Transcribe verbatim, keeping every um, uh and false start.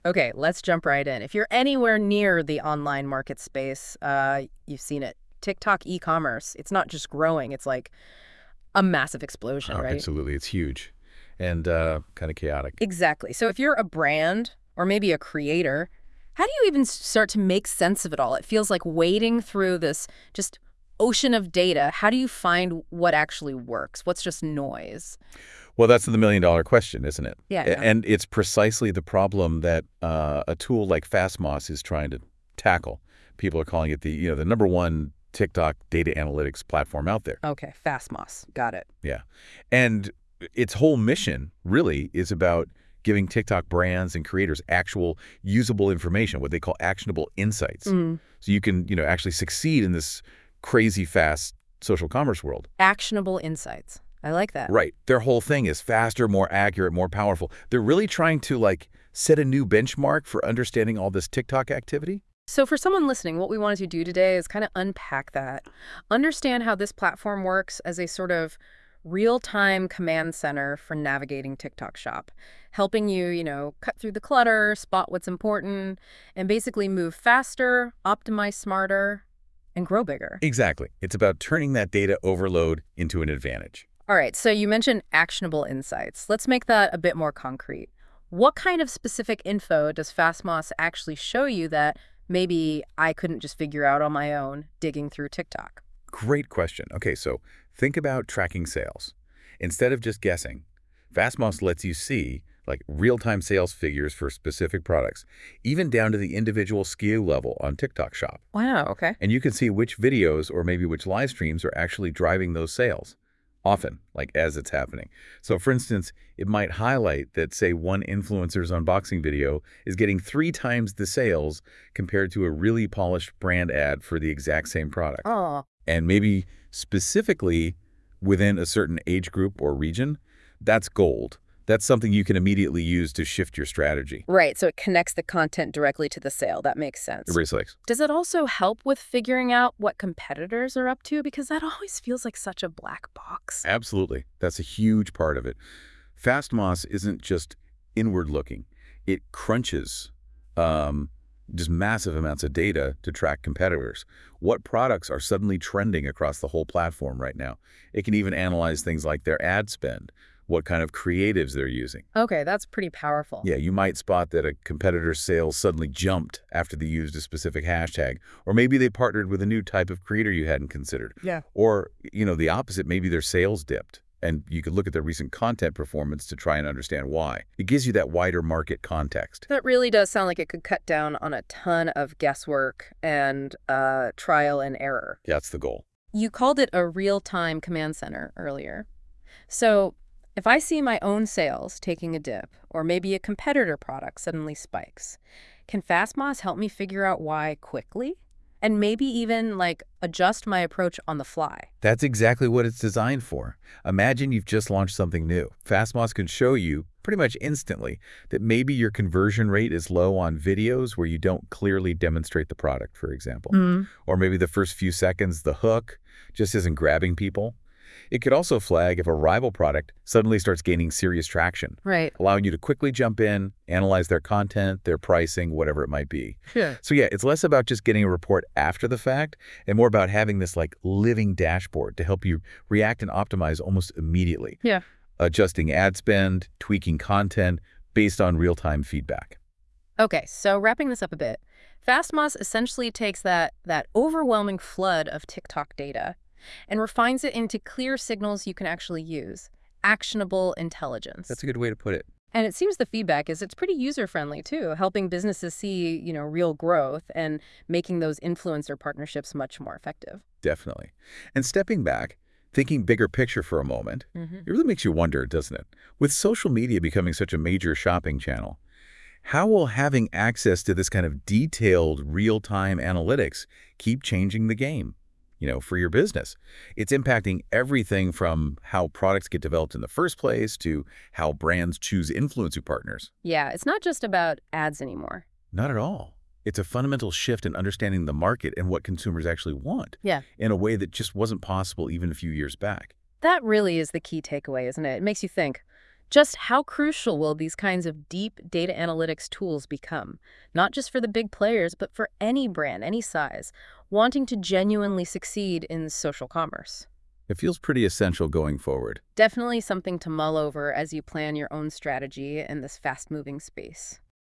Okay, let's jump right in. If you're anywhere near the online market space, uh, you've seen it. TikTok e-commerce, it's not just growing, it's like a massive explosion, Oh, right? absolutely. It's huge and uh, kind of chaotic. Exactly. So if you're a brand or maybe a creator, how do you even s- start to make sense of it all? It feels like wading through this just ocean of data. How do you find what actually works? What's just noise? Well, that's the million dollar question, isn't it? Yeah, A- yeah. And it's precisely the problem that uh, a tool like Fastmoss is trying to tackle. People are calling it the, you know, the number one TikTok data analytics platform out there. Okay, Fastmoss. Got it. Yeah. And its whole mission really is about giving TikTok brands and creators actual usable information, what they call actionable insights. Mm. So you can, you know, actually succeed in this crazy fast social commerce world. Actionable insights. I like that. Right. Their whole thing is faster, more accurate, more powerful. They're really trying to like set a new benchmark for understanding all this TikTok activity. So for someone listening, what we wanted to do today is kind of unpack that, understand how this platform works as a sort of real-time command center for navigating TikTok Shop, helping you, you know, cut through the clutter, spot what's important, and basically move faster, optimize smarter, and grow bigger. Exactly. It's about turning that data overload into an advantage. All right, so you mentioned actionable insights. Let's make that a bit more concrete. What kind of specific info does Fastmoss actually show you that maybe I couldn't just figure out on my own digging through TikTok? Great question. Okay, so think about tracking sales. Instead of just guessing, Fastmoss lets you see like real-time sales figures for specific products, even down to the individual S K U level on TikTok Shop. Wow, okay. And you can see which videos or maybe which live streams are actually driving those sales, often, like as it's happening. So for instance, it might highlight that, say, one influencer's unboxing video is getting three times the sales compared to a really polished brand ad for the exact same product. Oh, And maybe specifically within a certain age group or region, that's gold. That's something you can immediately use to shift your strategy. right. So it connects the content directly to the sale. That makes sense. Erase likes. Does it also help with figuring out what competitors are up to? Because that always feels like such a black box. Absolutely. That's a huge part of it. Fastmoss isn't just inward looking. It crunches um, just massive amounts of data to track competitors. What products are suddenly trending across the whole platform right now? It can even analyze things like their ad spend, what kind of creatives they're using. Okay, that's pretty powerful. Yeah, you might spot that a competitor's sales suddenly jumped after they used a specific hashtag, or maybe they partnered with a new type of creator you hadn't considered. Yeah. Or, you know, the opposite, maybe their sales dipped, and you could look at their recent content performance to try and understand why. It gives you that wider market context. That really does sound like it could cut down on a ton of guesswork and uh, trial and error. That's the goal. You called it a real-time command center earlier. So if I see my own sales taking a dip, or maybe a competitor product suddenly spikes, can Fastmoss help me figure out why quickly? And maybe even, like, adjust my approach on the fly? That's exactly what it's designed for. Imagine you've just launched something new. Fastmoss can show you pretty much instantly that maybe your conversion rate is low on videos where you don't clearly demonstrate the product, for example. Mm. Or maybe the first few seconds, the hook just isn't grabbing people. It could also flag if a rival product suddenly starts gaining serious traction, Right. allowing you to quickly jump in, analyze their content, their pricing, whatever it might be. Sure. So yeah, it's less about just getting a report after the fact and more about having this like living dashboard to help you react and optimize almost immediately, Yeah. adjusting ad spend, tweaking content based on real-time feedback. Okay, so wrapping this up a bit, Fastmoss essentially takes that, that overwhelming flood of TikTok data and refines it into clear signals you can actually use, actionable intelligence. That's a good way to put it. And it seems the feedback is it's pretty user-friendly, too, helping businesses see, you know, real growth and making those influencer partnerships much more effective. Definitely. And stepping back, thinking bigger picture for a moment, Mm-hmm. it really makes you wonder, doesn't it? With social media becoming such a major shopping channel, how will having access to this kind of detailed real-time analytics keep changing the game, you know, for your business? It's impacting everything from how products get developed in the first place to how brands choose influencer partners. Yeah, it's not just about ads anymore. Not at all. It's a fundamental shift in understanding the market and what consumers actually want Yeah. in a way that just wasn't possible even a few years back. That really is the key takeaway, isn't it? It makes you think, Just how crucial will these kinds of deep data analytics tools become, not just for the big players, but for any brand, any size, wanting to genuinely succeed in social commerce? It feels pretty essential going forward. Definitely something to mull over as you plan your own strategy in this fast-moving space.